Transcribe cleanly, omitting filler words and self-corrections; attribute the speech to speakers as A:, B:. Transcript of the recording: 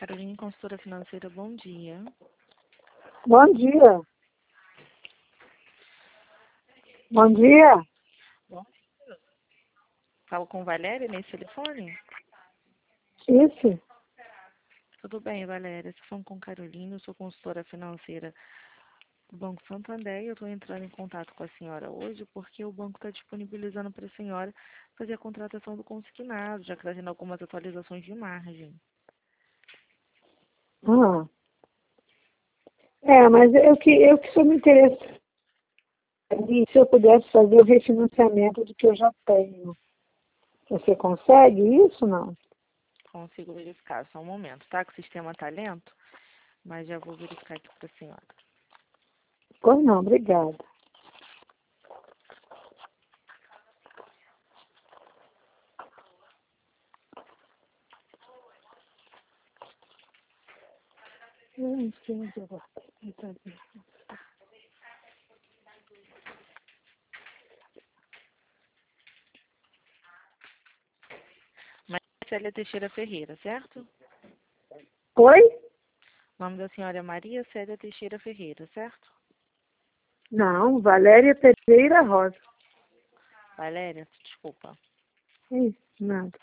A: Carolina, consultora financeira, bom dia.
B: Bom dia. Bom dia.
A: Bom, falo com Valéria nesse telefone?
B: Isso.
A: Tudo bem, Valéria. Vocês estão com Carolina, eu sou consultora financeira do Banco Santander e eu estou entrando em contato com a senhora hoje porque o banco está disponibilizando para a senhora fazer a contratação do consignado, já que está tendo algumas atualizações de margem.
B: Ah. Mas eu que sou me interessa. E se eu pudesse fazer o refinanciamento do que eu já tenho. Você consegue isso, não?
A: Consigo verificar, só um momento, tá? Que o sistema está lento, mas já vou verificar aqui para a senhora.
B: Pois não, obrigada.
A: Célia Teixeira Ferreira, certo?
B: Oi?
A: O nome da senhora é Maria Célia Teixeira Ferreira, certo?
B: Não, Valéria Pereira Rosa.
A: Valéria, desculpa.
B: Nada.